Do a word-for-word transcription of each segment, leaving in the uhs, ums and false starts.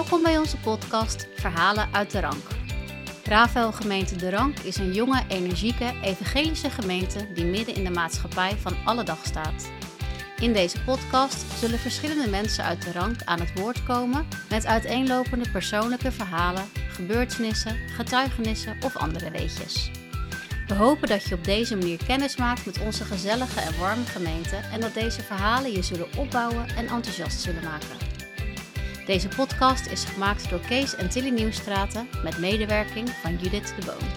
Welkom bij onze podcast Verhalen uit de Rank. Rafael Gemeente De Rank is een jonge, energieke, evangelische gemeente die midden in de maatschappij van alle dag staat. In deze podcast zullen verschillende mensen uit de Rank aan het woord komen met uiteenlopende persoonlijke verhalen, gebeurtenissen, getuigenissen of andere weetjes. We hopen dat je op deze manier kennis maakt met onze gezellige en warme gemeente en dat deze verhalen je zullen opbouwen en enthousiast zullen maken. Deze podcast is gemaakt door Kees en Tilly Nieuwstraten met medewerking van Judith de Boon.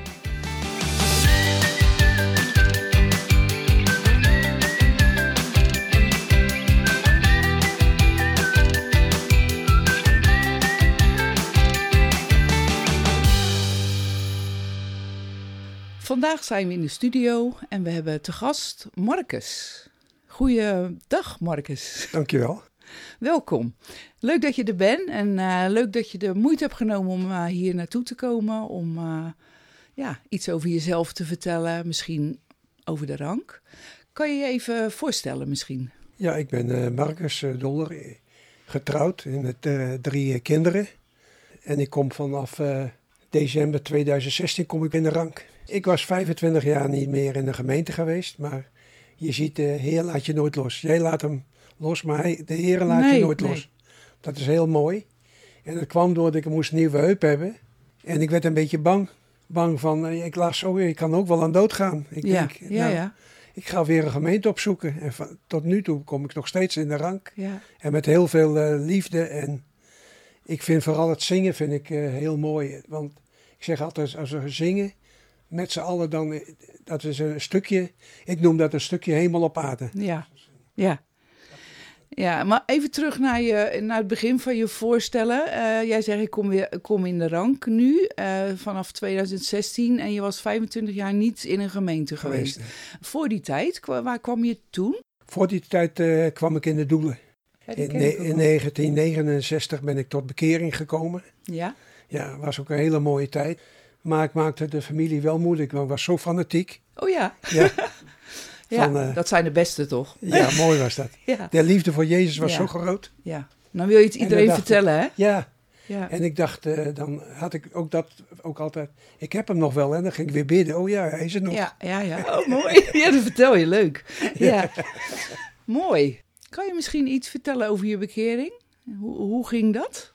Vandaag zijn we in de studio en we hebben te gast Marcus. Goeiedag Marcus. Dankjewel. Welkom. Leuk dat je er bent en uh, leuk dat je de moeite hebt genomen om uh, hier naartoe te komen. Om uh, ja, iets over jezelf te vertellen, misschien over de Rank. Kan je je even voorstellen misschien? Ja, ik ben uh, Marcus uh, Dolder, getrouwd met uh, drie kinderen. En ik kom vanaf uh, december tweeduizend zestien kom ik in de Rank. Ik was vijfentwintig jaar niet meer in de gemeente geweest, maar je ziet, de Heer laat je nooit los. Jij laat hem los, maar hij, de Heer laat nee, je nooit nee. los. Dat is heel mooi. En dat kwam doordat ik moest een nieuwe heup hebben. En ik werd een beetje bang. Bang van, ik las zo, ik kan ook wel aan dood gaan. Ik ja, denk, ja, nou, ja. ik ga weer een gemeente opzoeken. En van, tot nu toe kom ik nog steeds in de Rank. Ja. En met heel veel uh, liefde. En ik vind vooral het zingen vind ik, uh, heel mooi. Want ik zeg altijd, als we zingen met z'n allen, dan dat is een stukje, ik noem dat een stukje hemel op aarde. Ja, ja. Ja, maar even terug naar, je, naar het begin van je voorstellen. Uh, jij zegt, ik kom, weer, ik kom in de Rank nu, uh, vanaf tweeduizend zestien. En je was vijfentwintig jaar niet in een gemeente geweest. geweest. Voor die tijd, waar kwam je toen? Voor die tijd uh, kwam ik in de Doelen. Ja, in, ne- in negentien negenenzestig ben ik tot bekering gekomen. Ja? Ja, was ook een hele mooie tijd. Maar ik maakte de familie wel moeilijk, want ik was zo fanatiek. Oh ja? Ja. Ja, Van, uh, dat zijn de beste toch? Ja, mooi was dat. Ja. De liefde voor Jezus was ja. zo groot. Ja, dan wil je het iedereen dacht, vertellen, hè? Ja. ja, en ik dacht, uh, dan had ik ook dat ook altijd, ik heb hem nog wel. En dan ging ik weer bidden, oh ja, hij is er nog. Ja, ja, ja. Oh, mooi. Ja, dat vertel je, leuk. Ja, mooi. Kan je misschien iets vertellen over je bekering? Hoe, hoe ging dat?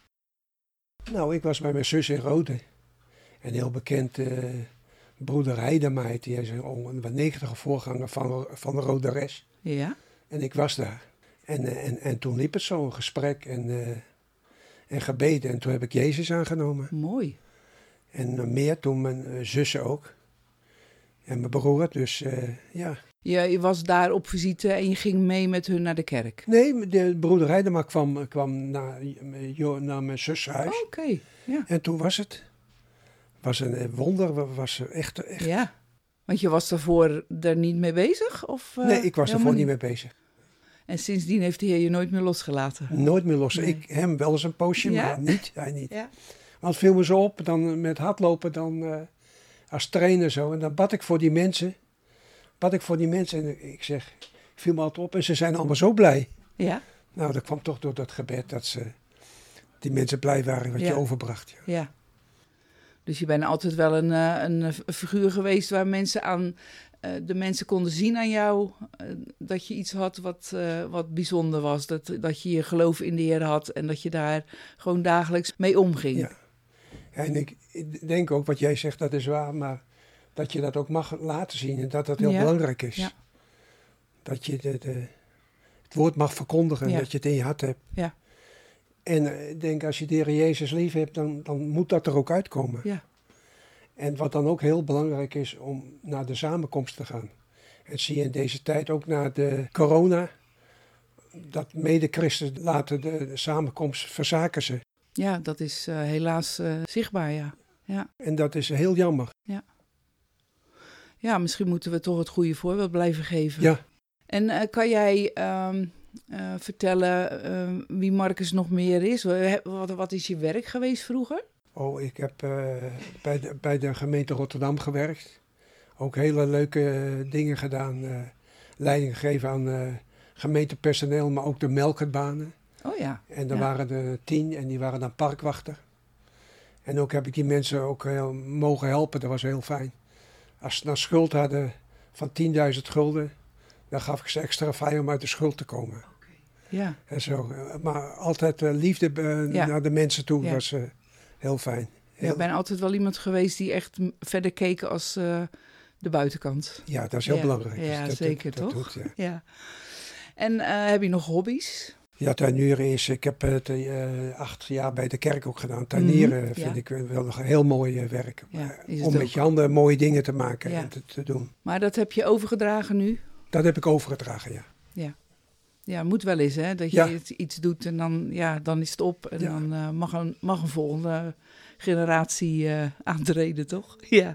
Nou, ik was bij mijn zus in Rode. Een heel bekend uh, broeder Heidemaat, die is een negentige voorganger van, van de Roderes. Ja. En ik was daar. En, uh, en, en toen liep het zo, een gesprek en, uh, en gebeden. En toen heb ik Jezus aangenomen. Mooi. En uh, meer toen mijn uh, zussen ook. En mijn broer, dus uh, ja. Ja, je was daar op visite en je ging mee met hun naar de kerk? Nee, de broeder Heidema kwam, kwam naar, naar mijn zus huis. Oh, oké, okay. Ja. En toen was het. Was een wonder, was echt, echt... Ja, want je was daarvoor er niet mee bezig? Of, uh, nee, ik was daarvoor niet mee bezig. En sindsdien heeft de Heer je nooit meer losgelaten? Nooit meer los. Nee. Ik hem wel eens een poosje, ja? maar niet, hij niet. Ja. Want het viel me zo op, dan met hardlopen, dan uh, als trainer zo. En dan bad ik voor die mensen. Bad ik voor die mensen en ik zeg, ik viel me altijd op en ze zijn allemaal zo blij. Ja. Nou, dat kwam toch door dat gebed dat ze, die mensen blij waren wat ja. je overbracht. Ja. ja. Dus je bent altijd wel een, een figuur geweest waar mensen aan, de mensen konden zien aan jou dat je iets had wat, wat bijzonder was. Dat, dat je je geloof in de Heer had en dat je daar gewoon dagelijks mee omging. Ja, en ik, ik denk ook wat jij zegt, dat is waar, maar dat je dat ook mag laten zien en dat dat heel ja. belangrijk is. Ja. Dat je de, de, het woord mag verkondigen en ja. dat je het in je hart hebt. Ja. En ik denk, als je de Heer Jezus lief hebt, dan, dan moet dat er ook uitkomen. Ja. En wat dan ook heel belangrijk is, om naar de samenkomst te gaan. En zie je in deze tijd ook naar de corona, dat mede-christen laten de, de samenkomst verzaken ze. Ja, dat is uh, helaas uh, zichtbaar, ja. ja. En dat is heel jammer. Ja. Ja, misschien moeten we toch het goede voorbeeld blijven geven. Ja. En uh, kan jij... Um, Uh, vertellen uh, wie Marcus nog meer is? Wat, wat is je werk geweest vroeger? Oh, ik heb uh, bij, de, bij de gemeente Rotterdam gewerkt. Ook hele leuke uh, dingen gedaan. Uh, leiding gegeven aan uh, gemeentepersoneel, maar ook de melkertbanen. Oh ja. En er ja. waren er tien en die waren dan parkwachter. En ook heb ik die mensen ook heel, mogen helpen, dat was heel fijn. Als ze dan schuld hadden van tienduizend gulden, dan gaf ik ze extra vrij om uit de schuld te komen. Okay. Ja. En zo. Maar altijd uh, liefde uh, ja. naar de mensen toe, ja. was uh, heel fijn. Heel... Ja, ik ben altijd wel iemand geweest die echt verder keek als uh, de buitenkant. Ja, dat is heel ja. belangrijk. Ja, dat, zeker dat, dat toch? doet, ja. Ja. En uh, heb je nog hobby's? Ja, tuinieren is... Ik heb het uh, acht jaar bij de kerk ook gedaan. Tuinieren mm-hmm, vind ja. ik wel nog een heel mooi uh, werk. Ja, om met ook. je handen mooie dingen te maken ja. en te, te doen. Maar dat heb je overgedragen nu? Dat heb ik overgedragen, ja. Ja, ja moet wel eens, hè? Dat je ja. iets doet en dan, ja, dan is het op. En ja. dan uh, mag, een, mag een volgende generatie uh, aantreden, toch? Ja.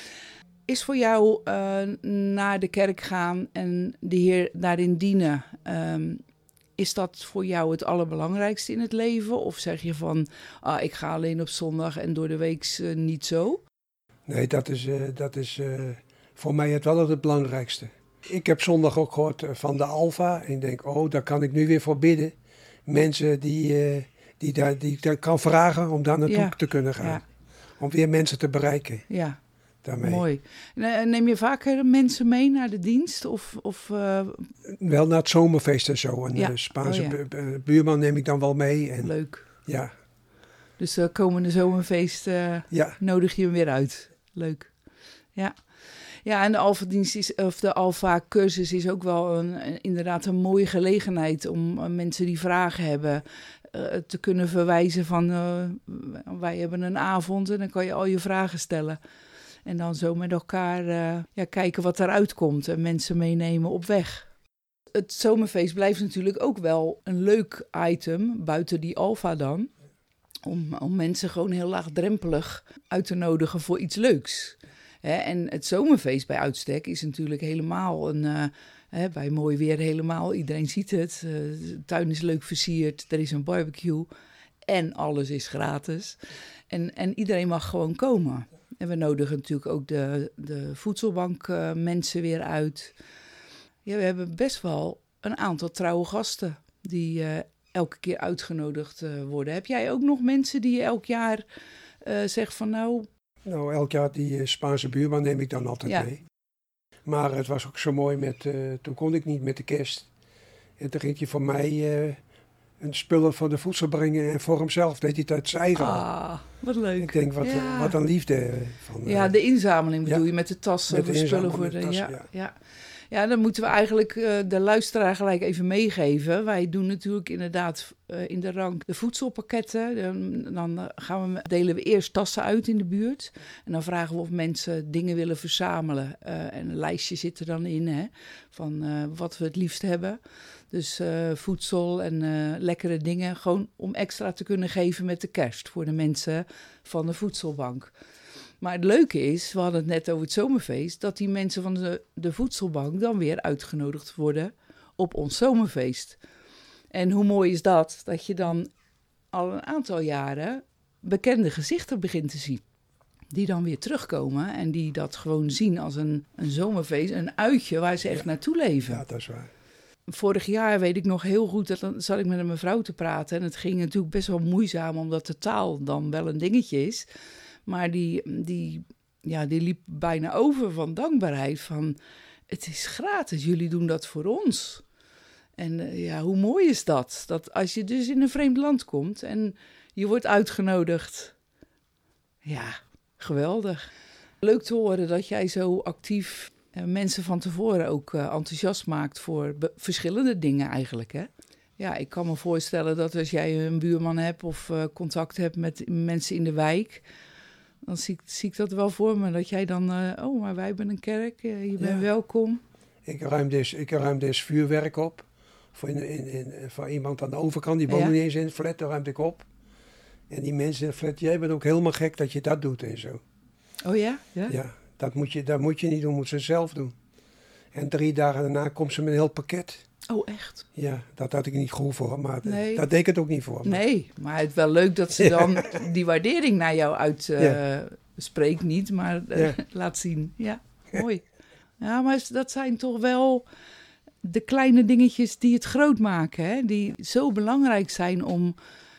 Is voor jou uh, naar de kerk gaan en de Heer daarin dienen... Um, Is dat voor jou het allerbelangrijkste in het leven? Of zeg je van, ah, ik ga alleen op zondag en door de week uh, niet zo? Nee, dat is, uh, dat is uh, voor mij het wel het belangrijkste. Ik heb zondag ook gehoord uh, van de Alfa. En ik denk, oh, daar kan ik nu weer voor bidden. Mensen die, uh, die, daar, die ik daar kan vragen om daar naartoe ja. te kunnen gaan. Ja. Om weer mensen te bereiken. Ja. Daarmee. Mooi. Neem je vaker mensen mee naar de dienst? Of, of, uh... Wel naar het zomerfeest en zo. Een ja. Spaanse oh, ja. bu- buurman neem ik dan wel mee. En... Leuk. Ja. Dus uh, komende zomerfeest uh, ja. nodig je hem weer uit. Leuk. Ja. Ja, en de Alfa-dienst is, of de Alfa-cursus is ook wel een, een, inderdaad een mooie gelegenheid om uh, mensen die vragen hebben uh, te kunnen verwijzen van uh, wij hebben een avond en dan kan je al je vragen stellen. En dan zo met elkaar uh, ja, kijken wat eruit komt en mensen meenemen op weg. Het zomerfeest blijft natuurlijk ook wel een leuk item, buiten die Alfa dan. Om, om mensen gewoon heel laagdrempelig uit te nodigen voor iets leuks. Hè, en het zomerfeest bij uitstek is natuurlijk helemaal een... Uh, hè, bij mooi weer helemaal, iedereen ziet het. Uh, de tuin is leuk versierd, er is een barbecue en alles is gratis. En, en iedereen mag gewoon komen. En we nodigen natuurlijk ook de, de voedselbank uh, mensen weer uit. Ja, we hebben best wel een aantal trouwe gasten die uh, elke keer uitgenodigd uh, worden. Heb jij ook nog mensen die je elk jaar uh, zegt van nou... Nou, elk jaar die uh, Spaanse buurman neem ik dan altijd ja. mee. Maar het was ook zo mooi met... Uh, toen kon ik niet met de kerst. En toen ging hij voor mij... Uh, een spullen voor de voedsel brengen en voor hemzelf deed hij het uit zijn eigen. Ah, wat leuk. Ik denk, wat, ja. wat een liefde. Van, ja, de inzameling bedoel ja, je met de tassen, voor spullen voor de... Tassen, ja, ja. Ja. ja, dan moeten we eigenlijk uh, de luisteraar gelijk even meegeven. Wij doen natuurlijk inderdaad uh, in de rank de voedselpakketten. Dan, dan gaan we, delen we eerst tassen uit in de buurt. En dan vragen we of mensen dingen willen verzamelen. Uh, en een lijstje zit er dan in, hè, van uh, wat we het liefst hebben. Dus uh, voedsel en uh, lekkere dingen, gewoon om extra te kunnen geven met de kerst voor de mensen van de voedselbank. Maar het leuke is, we hadden het net over het zomerfeest, dat die mensen van de, de voedselbank dan weer uitgenodigd worden op ons zomerfeest. En hoe mooi is dat, dat je dan al een aantal jaren bekende gezichten begint te zien. Die dan weer terugkomen en die dat gewoon zien als een, een zomerfeest, een uitje waar ze echt ja. naartoe leven. Ja, dat is waar. Vorig jaar weet ik nog heel goed, dat dan zat ik met een mevrouw te praten. En het ging natuurlijk best wel moeizaam, omdat de taal dan wel een dingetje is. Maar die, die, ja, die liep bijna over van dankbaarheid. Van, het is gratis, jullie doen dat voor ons. En uh, ja, hoe mooi is dat? Dat als je dus in een vreemd land komt en je wordt uitgenodigd. Ja, geweldig. Leuk te horen dat jij zo actief... mensen van tevoren ook uh, enthousiast maakt voor be- verschillende dingen eigenlijk, hè? Ja, ik kan me voorstellen dat als jij een buurman hebt of uh, contact hebt met mensen in de wijk, dan zie ik, zie ik dat wel voor me. Dat jij dan, uh, oh, maar wij hebben een kerk, uh, je bent ja. welkom. Ik ruim, dus, ik ruim dus vuurwerk op voor, in, in, in, voor iemand aan de overkant. Die woont ja. niet eens in het flat, daar ruimde ik op. En die mensen in het flat, jij bent ook helemaal gek dat je dat doet en zo. Oh ja? Ja. Ja. Dat moet, je, dat moet je niet doen, moet ze zelf doen. En drie dagen daarna komt ze met een heel pakket. Oh, echt? Ja, dat had ik niet goed voor, maar nee. dat deed ik het ook niet voor. Maar. Nee, maar het is wel leuk dat ze dan die waardering naar jou uitspreekt, uh, ja. niet, maar uh, ja. laat zien. Ja, mooi. Ja, maar dat zijn toch wel de kleine dingetjes die het groot maken, hè? Die zo belangrijk zijn om...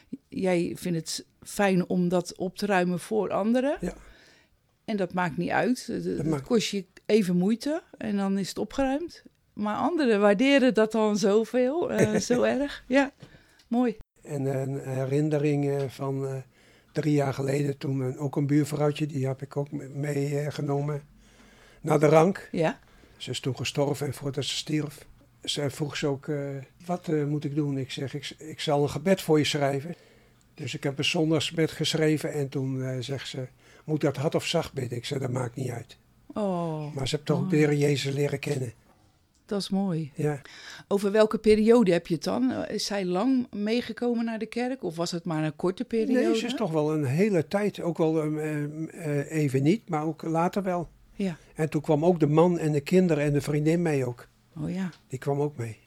Jij vindt het fijn om dat op te ruimen voor anderen. Ja. En dat maakt niet uit. Het, het maakt... kost je even moeite en dan is het opgeruimd. Maar anderen waarderen dat dan zoveel, uh, zo erg. Ja, mooi. En een herinnering van uh, drie jaar geleden, toen een, ook een buurvrouwtje, die heb ik ook meegenomen uh, naar de rank. Ja. Ze is toen gestorven en voordat ze stierf, ze vroeg ze ook, uh, wat uh, moet ik doen? Ik zeg, ik, ik zal een gebed voor je schrijven. Dus ik heb een zondagsgebed geschreven en toen uh, zegt ze, moet dat hard of zacht bidden? Ik zeg, dat maakt niet uit. Oh, maar ze heeft toch ook de Heer Jezus leren kennen. Dat is mooi. Ja. Over welke periode heb je het dan? Is zij lang meegekomen naar de kerk of was het maar een korte periode? Nee, ze is toch wel een hele tijd, ook wel uh, uh, even niet, maar ook later wel. Ja. En toen kwam ook de man en de kinderen en de vriendin mee ook. Oh ja. Die kwam ook mee.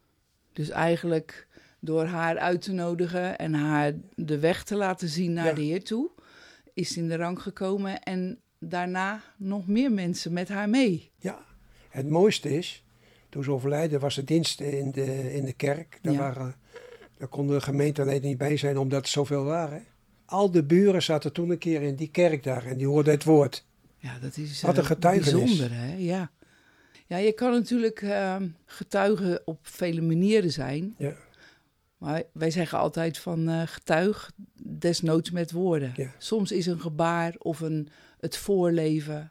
Dus eigenlijk door haar uit te nodigen en haar de weg te laten zien naar ja. de Heer toe, is ze in de rank gekomen en daarna nog meer mensen met haar mee. Ja, het mooiste is, toen ze overlijden was de dienst in de, in de kerk. Daar, ja. waren, daar konden de gemeenteleden niet bij zijn omdat er zoveel waren. Al de buren zaten toen een keer in die kerk daar en die hoorden het woord. Ja, dat is Wat een getuigenis. Bijzonder, hè? Ja. Ja, je kan natuurlijk uh, getuigen op vele manieren zijn. Ja. Maar wij zeggen altijd van uh, getuig desnoods met woorden. Ja. Soms is een gebaar of een, het voorleven,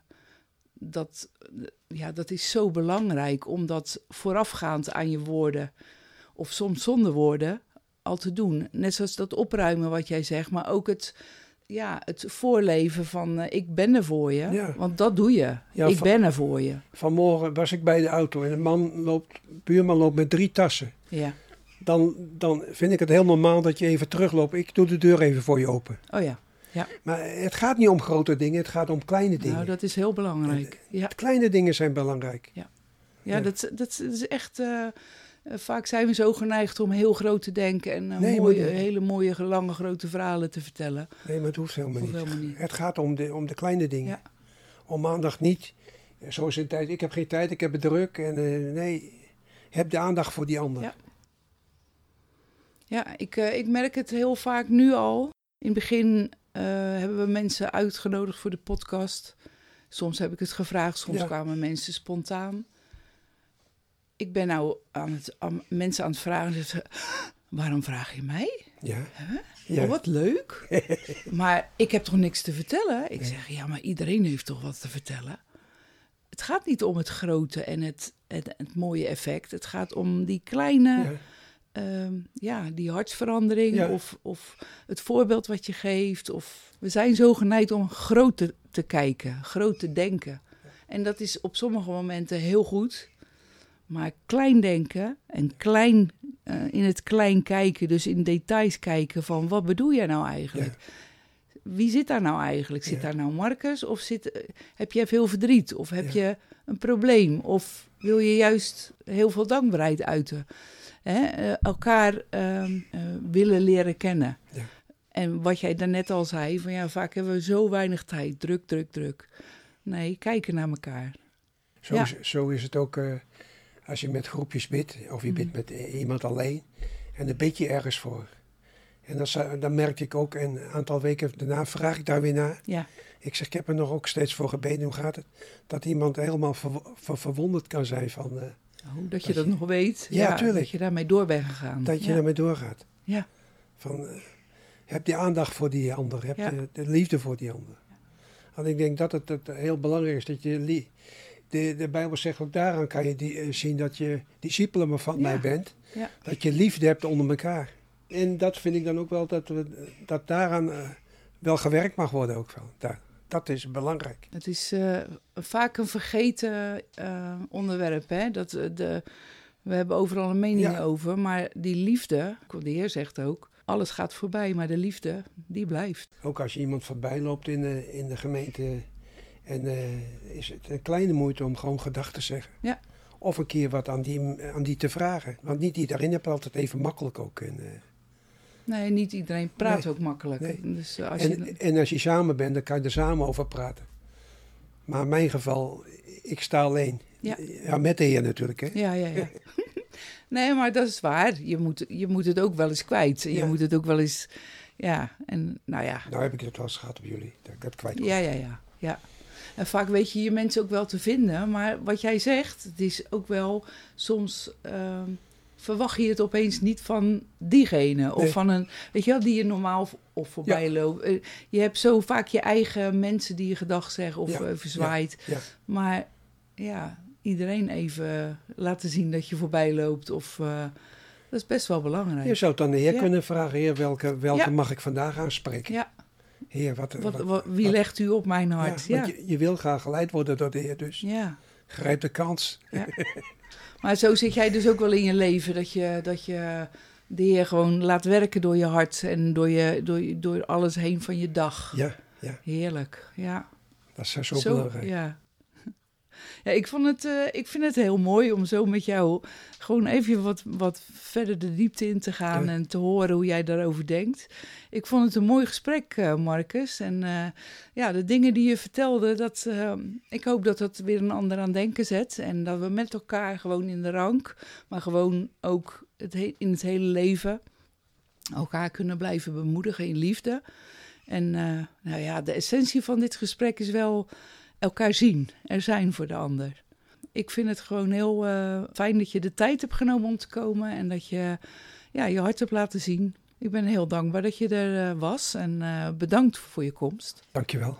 dat, ja, dat is zo belangrijk om dat voorafgaand aan je woorden, of soms zonder woorden, al te doen. Net zoals dat opruimen wat jij zegt, maar ook het, ja, het voorleven van uh, ik ben er voor je. Ja. Want dat doe je. Ja, ik van, ben er voor je. Vanmorgen was ik bij de auto en een man loopt, buurman loopt met drie tassen. Ja. Dan, dan vind ik het heel normaal dat je even terugloopt. Ik doe de deur even voor je open. Oh ja. Ja. Maar het gaat niet om grote dingen, het gaat om kleine dingen. Nou, dat is heel belangrijk. En, ja. Kleine dingen zijn belangrijk. Ja, ja, ja. Dat, dat, dat is echt... Uh, vaak zijn we zo geneigd om heel groot te denken en uh, nee, mooie, hele mooie, lange, grote verhalen te vertellen. Nee, maar het hoeft helemaal, hoeft niet. helemaal niet. Het gaat om de, om de kleine dingen. Ja. Om maandag niet. Zoals in tijd, ik heb geen tijd, ik heb het druk. En uh, nee, heb de aandacht voor die ander. Ja. Ja, ik, uh, ik merk het heel vaak nu al. In het begin uh, hebben we mensen uitgenodigd voor de podcast. Soms heb ik het gevraagd, soms ja. kwamen mensen spontaan. Ik ben nou aan het, aan, mensen aan het vragen. Ze, waarom vraag je mij? Ja. Huh? Ja. Oh, wat leuk. Maar ik heb toch niks te vertellen? Ik zeg, ja, maar iedereen heeft toch wat te vertellen? Het gaat niet om het grote en het, het, het mooie effect. Het gaat om die kleine... Ja. Um, ja, die hartsverandering ja. of, of het voorbeeld wat je geeft. Of, we zijn zo geneigd om groot te, te kijken, groot te denken. Ja. En dat is op sommige momenten heel goed. Maar klein denken en klein, uh, in het klein kijken, dus in details kijken van wat bedoel jij nou eigenlijk? Ja. Wie zit daar nou eigenlijk? Zit ja. daar nou Marcus of zit, uh, heb je veel verdriet? Of heb ja. je een probleem? Of wil je juist heel veel dankbaarheid uiten? Hè, uh, elkaar uh, uh, willen leren kennen. Ja. En wat jij daarnet al zei, van ja, vaak hebben we zo weinig tijd. Druk, druk, druk. Nee, kijken naar elkaar. Zo, ja. is, zo is het ook uh, als je met groepjes bidt, of je mm. bidt met uh, iemand alleen. En dan bid je ergens voor. En dan, dan merkte ik ook, en een aantal weken daarna vraag ik daar weer naar. Ja. Ik zeg, ik heb er nog ook steeds voor gebeden. Hoe gaat het? Dat iemand helemaal ver, ver, verwonderd kan zijn van... Uh, Oh, dat je dat, dat je, nog weet. Ja, ja, tuurlijk. Dat je daarmee door bent gegaan. Dat je ja. daarmee doorgaat. Ja. Van, uh, heb die aandacht voor die ander. Heb ja. de, de liefde voor die ander. Ja. Want ik denk dat het, het heel belangrijk is. Dat je li- de, de Bijbel zegt ook daaraan kan je die, uh, zien dat je discipelen van ja. mij bent. Ja. Dat je liefde hebt onder elkaar. En dat vind ik dan ook wel dat, we, dat daaraan uh, wel gewerkt mag worden ook wel. Daar. Dat is belangrijk. Het is uh, vaak een vergeten uh, onderwerp. Hè? Dat, uh, de, we hebben overal een mening ja. over. Maar die liefde, de Heer zegt ook... alles gaat voorbij, maar de liefde, die blijft. Ook als je iemand voorbij loopt in de, in de gemeente... en uh, is het een kleine moeite om gewoon gedag te zeggen. Ja. Of een keer wat aan die, aan die te vragen. Want niet iedereen heeft altijd even makkelijk ook... En, uh, Nee, niet iedereen praat nee, ook makkelijk. Nee. Dus als en, je... en als je samen bent, dan kan je er samen over praten. Maar in mijn geval, ik sta alleen. Ja. ja, met de Heer natuurlijk, hè? Ja, ja, ja. Nee, maar dat is waar. Je moet, je moet het ook wel eens kwijt. Je Ja. moet het ook wel eens... Ja, en nou ja. Nou heb ik het wel eens gehad op jullie, dat ik het kwijt kon. Ja, ja, ja, ja. En vaak weet je je mensen ook wel te vinden. Maar wat jij zegt, het is ook wel soms... Uh, verwacht je het opeens niet van diegene. Of nee. van een, weet je wel, die je normaal of voorbij ja. loopt. Uh, je hebt zo vaak je eigen mensen die je gedag zeggen of ja. even zwaait. Ja. Ja. Maar ja, iedereen even laten zien dat je voorbij loopt. Of, uh, dat is best wel belangrijk. Je zou het dan de Heer ja. kunnen vragen, Heer, welke, welke ja. mag ik vandaag aanspreken? Ja. Heer, wat, wat, wat, wat, wie wat, legt u op mijn hart? Ja, ja. Want je, je wil graag geleid worden door de Heer, dus ja. grijp de kans. Ja. Maar zo zit jij dus ook wel in je leven, dat je, dat je de Heer gewoon laat werken door je hart en door, je, door, door alles heen van je dag. Ja, ja. Heerlijk, ja. Dat is zo, zo belangrijk. Ja. Ja, ik, vond het, uh, ik vind het heel mooi om zo met jou gewoon even wat, wat verder de diepte in te gaan ja. en te horen hoe jij daarover denkt. Ik vond het een mooi gesprek, uh, Marcus. En uh, ja, de dingen die je vertelde, dat, uh, ik hoop dat dat weer een ander aan denken zet. En dat we met elkaar gewoon in de rank, maar gewoon ook het he- in het hele leven elkaar kunnen blijven bemoedigen in liefde. En uh, nou ja, de essentie van dit gesprek is wel elkaar zien, er zijn voor de ander. Ik vind het gewoon heel uh, fijn dat je de tijd hebt genomen om te komen en dat je ja, je hart hebt laten zien. Ik ben heel dankbaar dat je er uh, was en uh, bedankt voor je komst. Dankjewel.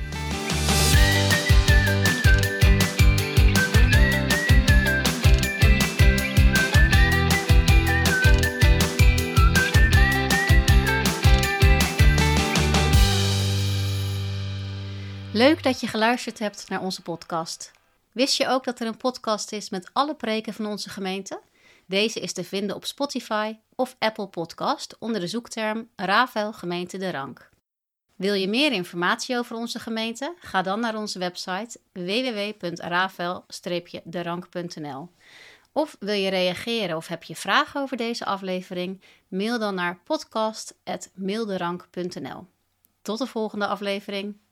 Leuk dat je geluisterd hebt naar onze podcast. Wist je ook dat er een podcast is met alle preken van onze gemeente? Deze is te vinden op Spotify of Apple Podcast onder de zoekterm Rafael Gemeente De Rank. Wil je meer informatie over onze gemeente? Ga dan naar onze website w w w punt rafael dash de rank punt n l. Of wil je reageren of heb je vragen over deze aflevering? Mail dan naar podcast apenstaartje mailderank punt n l. Tot de volgende aflevering.